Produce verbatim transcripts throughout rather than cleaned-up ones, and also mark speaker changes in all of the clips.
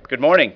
Speaker 1: Good morning.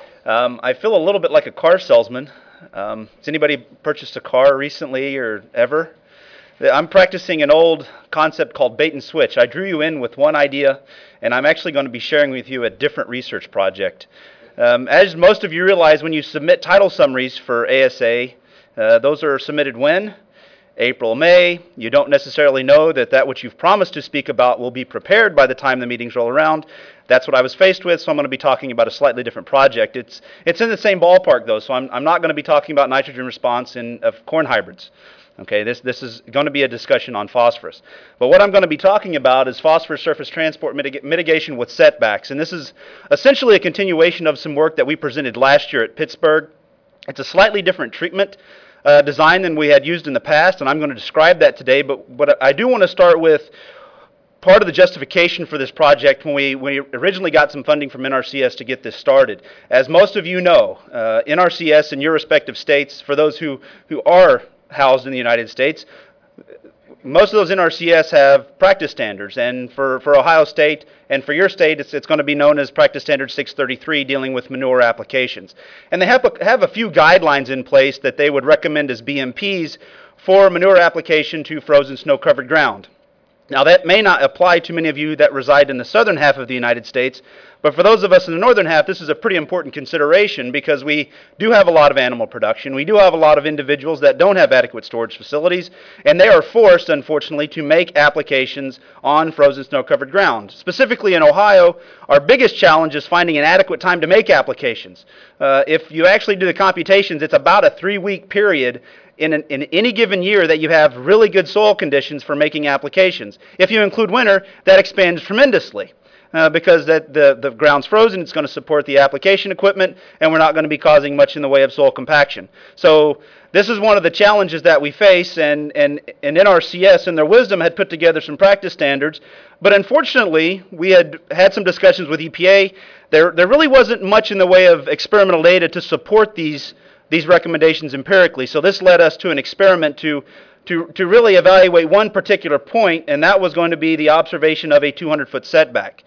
Speaker 1: Um, I feel a little bit like a car salesman. Um, has anybody purchased a car recently or ever? I'm practicing an old concept called bait and switch. I drew you in with one idea, and I'm actually going to be sharing with you a different research project. Um, as most of you realize, when you submit title summaries for A S A, uh, those are submitted when? April, May. You don't necessarily know that that which you've promised to speak about will be prepared by the time the meetings roll around. That's what I was faced with, so I'm going to be talking about a slightly different project. It's it's in the same ballpark, though, so I'm, I'm not going to be talking about nitrogen response in, of corn hybrids. Okay, this, this is going to be a discussion on phosphorus. But what I'm going to be talking about is phosphorus surface transport mitig- mitigation with setbacks, and this is essentially a continuation of some work that we presented last year at Pittsburgh. It's a slightly different treatment Uh, design than we had used in the past, and I'm going to describe that today, but, but I do want to start with part of the justification for this project when we, when we originally got some funding from N R C S to get this started. As most of you know, uh, N R C S in your respective states, for those who, who are housed in the United States, most of those N R C S have practice standards, and for, for Ohio State and for your state, it's, it's going to be known as Practice Standard six thirty-three, dealing with manure applications. And they have a, have a few guidelines in place that they would recommend as B M Ps for manure application to frozen snow-covered ground. Now, that may not apply to many of you that reside in the southern half of the United States, but for those of us in the northern half, this is a pretty important consideration because we do have a lot of animal production. We do have a lot of individuals that don't have adequate storage facilities, and they are forced, unfortunately, to make applications on frozen snow-covered ground. Specifically in Ohio, our biggest challenge is finding an adequate time to make applications. Uh, if you actually do the computations, it's about a three-week period In, an, in any given year that you have really good soil conditions for making applications. If you include winter, that expands tremendously uh, because that the, the ground's frozen, it's going to support the application equipment, and we're not going to be causing much in the way of soil compaction. So this is one of the challenges that we face, and, and, and N R C S in their wisdom had put together some practice standards, but unfortunately we had had some discussions with E P A. There, there really wasn't much in the way of experimental data to support these these recommendations empirically. So this led us to an experiment to, to, to really evaluate one particular point, and that was going to be the observation of a two hundred foot setback.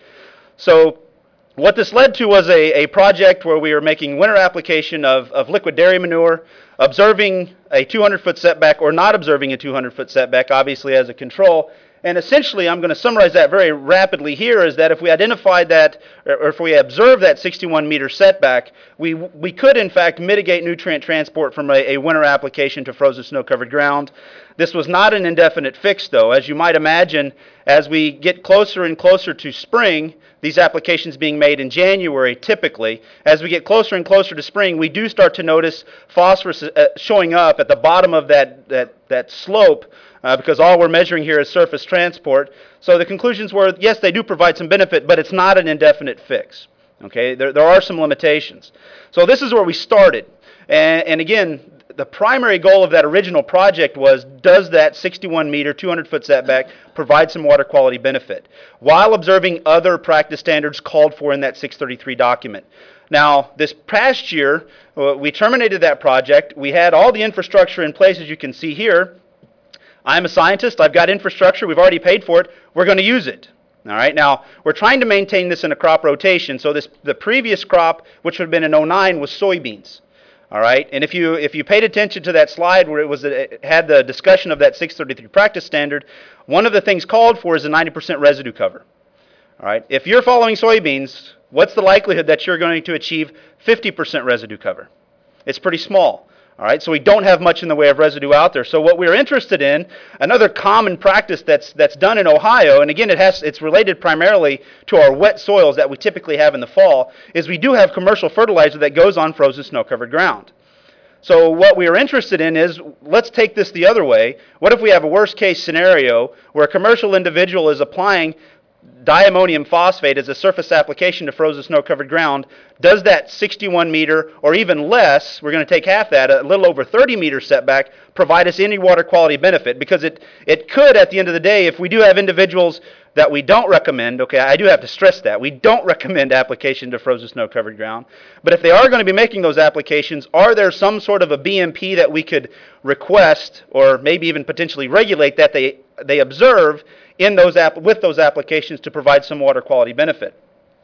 Speaker 1: So what this led to was a, a project where we were making winter application of, of liquid dairy manure, observing a two hundred foot setback or not observing a two hundred foot setback, obviously as a control. And essentially, I'm going to summarize that very rapidly here, is that if we identified that, or if we observe that sixty-one meter setback, we we could in fact mitigate nutrient transport from a, a winter application to frozen snow-covered ground. This was not an indefinite fix, though. As you might imagine, as we get closer and closer to spring, these applications being made in January typically, as we get closer and closer to spring, we do start to notice phosphorus uh, showing up at the bottom of that, that, that slope, Uh, because all we're measuring here is surface transport. So the conclusions were, yes, they do provide some benefit, but it's not an indefinite fix. Okay, there, there are some limitations. So this is where we started. And, and again, the primary goal of that original project was, does that sixty-one meter, two hundred foot setback provide some water quality benefit, while observing other practice standards called for in that six thirty-three document. Now, this past year, uh, we terminated that project. We had all the infrastructure in place, as you can see here. I'm a scientist. I've got infrastructure. We've already paid for it. We're going to use it. All right. Now, we're trying to maintain this in a crop rotation. So this, the previous crop, which would have been in oh nine, was soybeans. All right. And if you if you paid attention to that slide where it was it had the discussion of that six thirty-three practice standard, one of the things called for is a ninety percent residue cover. All right. If you're following soybeans, what's the likelihood that you're going to achieve fifty percent residue cover? It's pretty small. All right, so we don't have much in the way of residue out there. So what we're interested in, another common practice that's that's done in Ohio, and again it has it's related primarily to our wet soils that we typically have in the fall, is we do have commercial fertilizer that goes on frozen snow-covered ground. So what we are interested in is, let's take this the other way. What if we have a worst case scenario where a commercial individual is applying diammonium phosphate as a surface application to frozen snow-covered ground? Does that sixty-one meter, or even less, we're going to take half that, a little over thirty meter setback, provide us any water quality benefit? Because it, it could, at the end of the day, if we do have individuals that we don't recommend, okay, I do have to stress that, we don't recommend application to frozen snow-covered ground, but if they are going to be making those applications, are there some sort of a B M P that we could request, or maybe even potentially regulate, that they, they observe in those app with those applications to provide some water quality benefit?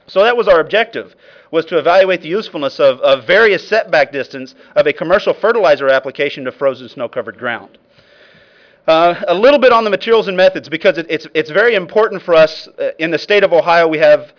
Speaker 1: So that was our objective, was to evaluate the usefulness of, of various setback distance of a commercial fertilizer application to frozen snow-covered ground. Uh, a little bit on the materials and methods, because it, it's, it's very important for us. Uh, in the state of Ohio, we have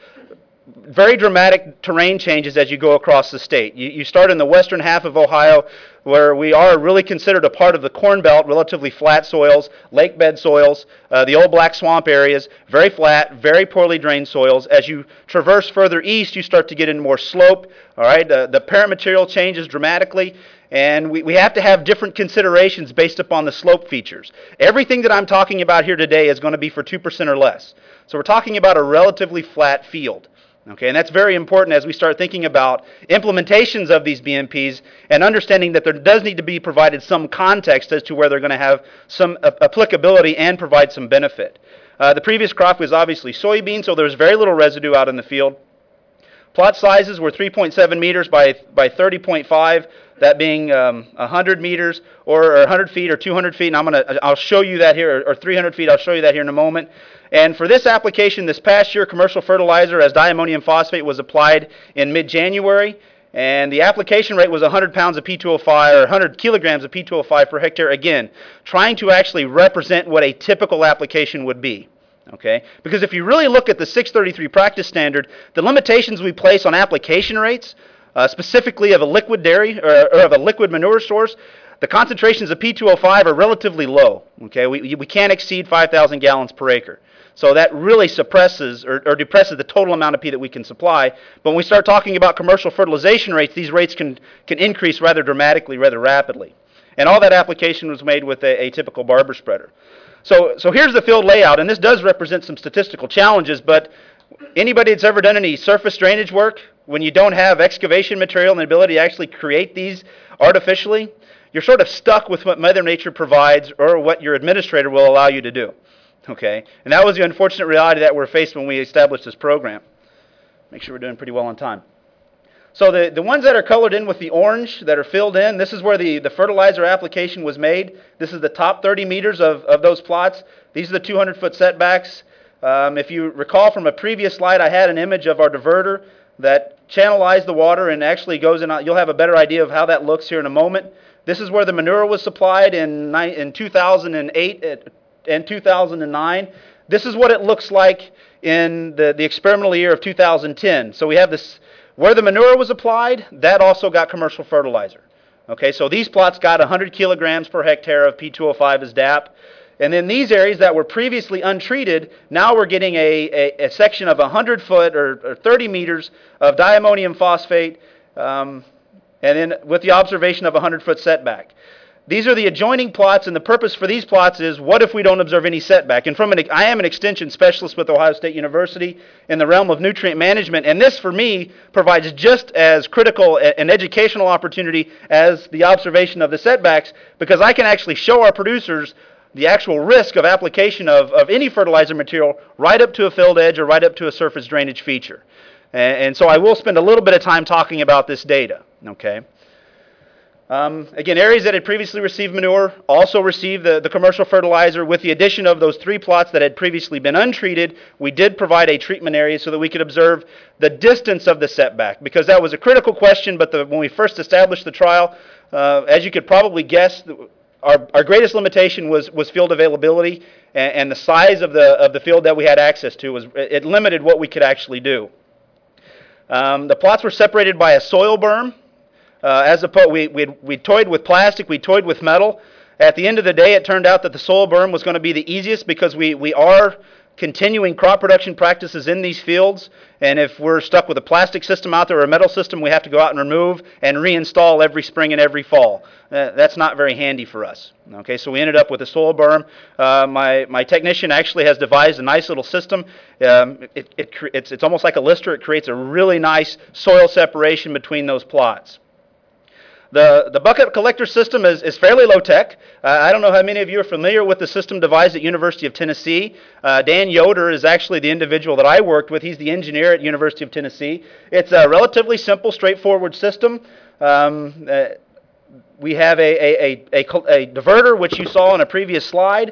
Speaker 1: very dramatic terrain changes as you go across the state. You, you start in the western half of Ohio, where we are really considered a part of the Corn Belt, relatively flat soils, lake bed soils, uh, the old black swamp areas, very flat, very poorly drained soils. As you traverse further east, you start to get in more slope. All right, uh, the parent material changes dramatically, and we, we have to have different considerations based upon the slope features. Everything that I'm talking about here today is going to be for two percent or less. So we're talking about a relatively flat field. Okay, and that's very important as we start thinking about implementations of these B M Ps and understanding that there does need to be provided some context as to where they're going to have some uh, applicability and provide some benefit. Uh, the previous crop was obviously soybean, so there's very little residue out in the field. Plot sizes were three point seven meters by, by thirty point five, that being um, one hundred meters or, or one hundred feet or two hundred feet, and I'm gonna, I'll show you that here, or, or three hundred feet, I'll show you that here in a moment. And for this application this past year, commercial fertilizer as diammonium phosphate was applied in mid-January, and the application rate was one hundred pounds of P two O five, or one hundred kilograms of P two O five per hectare, again, trying to actually represent what a typical application would be. Okay? Because if you really look at the six thirty-three practice standard, the limitations we place on application rates, uh, specifically of a liquid dairy, or, or of a liquid manure source, the concentrations of P two O five are relatively low. Okay? We, we can't exceed five thousand gallons per acre. So that really suppresses or, or depresses the total amount of P that we can supply. But when we start talking about commercial fertilization rates, these rates can, can increase rather dramatically, rather rapidly. And all that application was made with a, a typical barber spreader. So, so here's the field layout, and this does represent some statistical challenges, but anybody that's ever done any surface drainage work, when you don't have excavation material and the ability to actually create these artificially, you're sort of stuck with what Mother Nature provides or what your administrator will allow you to do. Okay, and that was the unfortunate reality that we're faced when we established this program. Make sure we're doing pretty well on time. So the, the ones that are colored in with the orange, that are filled in, this is where the, the fertilizer application was made. This is the top thirty meters of, of those plots. These are the two hundred foot setbacks. Um, if you recall from a previous slide, I had an image of our diverter that channelized the water and actually goes in. You'll have a better idea of how that looks here in a moment. This is where the manure was supplied in, in two thousand eight and two thousand nine. This is what it looks like in the, the experimental year of two thousand ten. So we have this, where the manure was applied, that also got commercial fertilizer. Okay, so these plots got one hundred kilograms per hectare of P two O five as D A P. And then these areas that were previously untreated, now we're getting a, a, a section of one hundred foot or, or thirty meters of diammonium phosphate, um, and then with the observation of a one hundred foot setback. These are the adjoining plots, and the purpose for these plots is, what if we don't observe any setback? And from an, I am an extension specialist with Ohio State University in the realm of nutrient management, and this, for me, provides just as critical an educational opportunity as the observation of the setbacks, because I can actually show our producers the actual risk of application of, of any fertilizer material right up to a filled edge or right up to a surface drainage feature. And, and so I will spend a little bit of time talking about this data. Okay. Um, again, areas that had previously received manure also received the, the commercial fertilizer. With the addition of those three plots that had previously been untreated, we did provide a treatment area so that we could observe the distance of the setback, because that was a critical question. But the, when we first established the trial, uh, as you could probably guess, our, our greatest limitation was, was field availability, and, and the size of the, of the field that we had access to. Was, it limited what we could actually do. Um, the plots were separated by a soil berm. Uh, as opposed, we, we, we toyed with plastic, we toyed with metal. At the end of the day, it turned out that the soil berm was going to be the easiest, because we, we are continuing crop production practices in these fields. And if we're stuck with a plastic system out there or a metal system, we have to go out and remove and reinstall every spring and every fall. Uh, that's not very handy for us. Okay, so we ended up with a soil berm. Uh, my, my technician actually has devised a nice little system. Um, it, it, it's, it's almost like a lister. It creates a really nice soil separation between those plots. The, the bucket collector system is, is fairly low-tech. Uh, I don't know how many of you are familiar with the system devised at University of Tennessee. Uh, Dan Yoder is actually the individual that I worked with. He's the engineer at University of Tennessee. It's a relatively simple, straightforward system. Um, uh, we have a, a, a, a, a diverter, which you saw on a previous slide.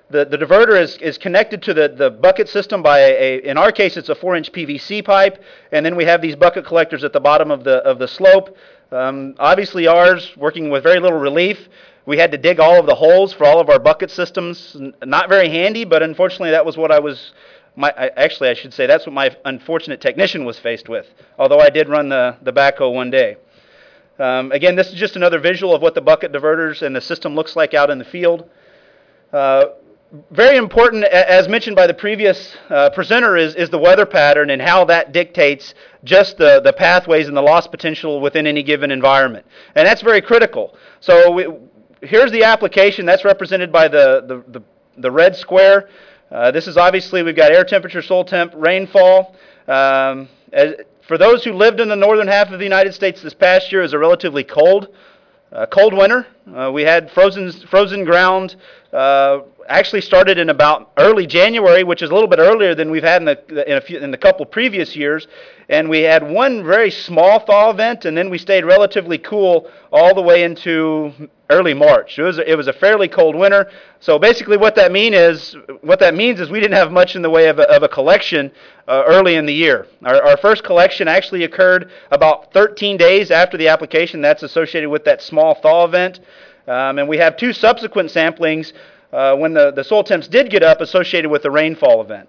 Speaker 1: The, the diverter is, is connected to the, the bucket system by a, a, in our case, it's a four inch P V C pipe, and then we have these bucket collectors at the bottom of the, of the slope. Um, obviously ours, working with very little relief, we had to dig all of the holes for all of our bucket systems. Not very handy, but unfortunately that was what I was, my, I, actually I should say that's what my unfortunate technician was faced with, although I did run the, the backhoe one day. Um, again, this is just another visual of what the bucket diverters and the system looks like out in the field. Uh, Very important, as mentioned by the previous uh, presenter, is, is the weather pattern and how that dictates just the, the pathways and the loss potential within any given environment. And that's very critical. So we, here's the application. That's represented by the, the, the, the red square. Uh, this is obviously, we've got air temperature, soil temp, rainfall. Um, as, for those who lived in the northern half of the United States, this past year is a relatively cold, uh, cold winter. Uh, we had frozen, frozen ground. Uh, actually started in about early January, which is a little bit earlier than we've had in the in a few in the couple previous years, and we had one very small thaw event, and then we stayed relatively cool all the way into early March. It was a, it was a fairly cold winter. So basically, what that mean is what that means is we didn't have much in the way of a, of a collection uh, early in the year. Our, our first collection actually occurred about thirteen days after the application. That's associated with that small thaw event, um, and we have two subsequent samplings. Uh, when the, the soil temps did get up associated with the rainfall event.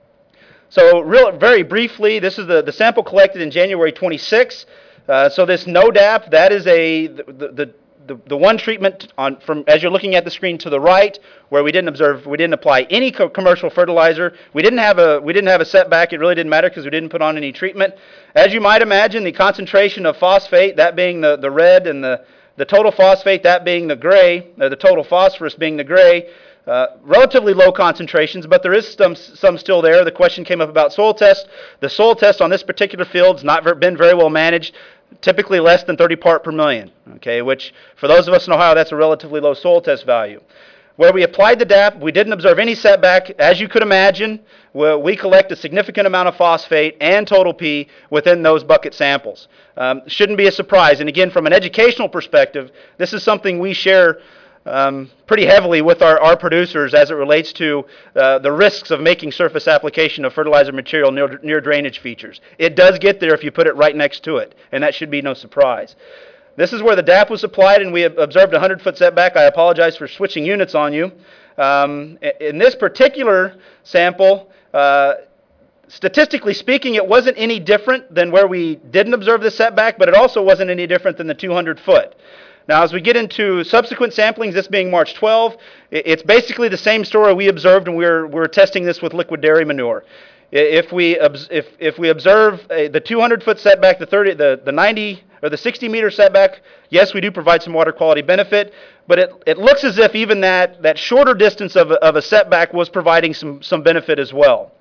Speaker 1: So real, very briefly, this is the, the sample collected in January twenty-sixth. Uh, so this no D A P, that is a, the, the, the, the one treatment on, from, as you're looking at the screen to the right, where we didn't observe, we didn't apply any co commercial fertilizer. We didn't have a, we didn't have a setback. It really didn't matter because we didn't put on any treatment. As you might imagine, the concentration of phosphate, that being the, the red and the The total phosphate, that being the gray, or the total phosphorus being the gray, uh, relatively low concentrations, but there is some, some still there. The question came up about soil tests. The soil test on this particular field has not been very well managed, typically less than thirty part per million, okay, which for those of us in Ohio, that's a relatively low soil test value. Where we applied the D A P, we didn't observe any setback. As you could imagine, we collect a significant amount of phosphate and total P within those bucket samples. Um, shouldn't be a surprise. And again, from an educational perspective, this is something we share um, pretty heavily with our, our producers as it relates to uh, the risks of making surface application of fertilizer material near, near drainage features. It does get there if you put it right next to it, and that should be no surprise. This is where the D A P was applied, and we observed a hundred foot setback. I apologize for switching units on you. Um, in this particular sample, uh, statistically speaking, it wasn't any different than where we didn't observe the setback, but it also wasn't any different than the two hundred foot. Now, as we get into subsequent samplings, this being March twelfth, it's basically the same story we observed, and we're, we're testing this with liquid dairy manure. If we, if, if we observe a, the two hundred foot setback, the, thirty, the, the ninety or the sixty meter setback, yes, we do provide some water quality benefit, but it, it looks as if even that, that shorter distance of a, of a setback was providing some, some benefit as well.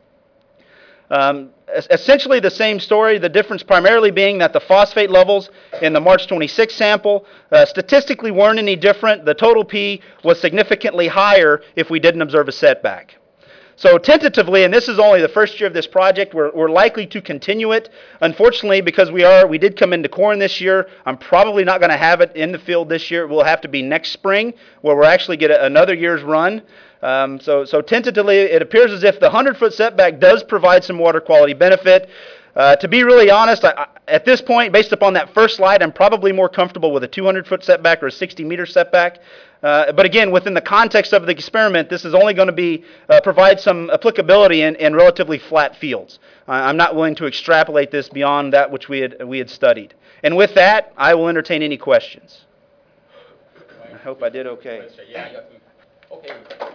Speaker 1: Um, essentially the same story, the difference primarily being that the phosphate levels in the March twenty-sixth sample uh, statistically weren't any different. The total P was significantly higher if we didn't observe a setback. So tentatively, and this is only the first year of this project, we're, we're likely to continue it. Unfortunately, because we are, we did come into corn this year, I'm probably not going to have it in the field this year. It will have to be next spring, where we'll actually get a, another year's run. Um, so, so tentatively, it appears as if the hundred foot setback does provide some water quality benefit. Uh, to be really honest, I, I, at this point, based upon that first slide, I'm probably more comfortable with a two hundred foot setback or a sixty meter setback. Uh, but again, within the context of the experiment, this is only going to be uh, provide some applicability in, in relatively flat fields. Uh, I'm not willing to extrapolate this beyond that which we had we had studied. And with that, I will entertain any questions. I hope I did okay.
Speaker 2: Yeah, okay.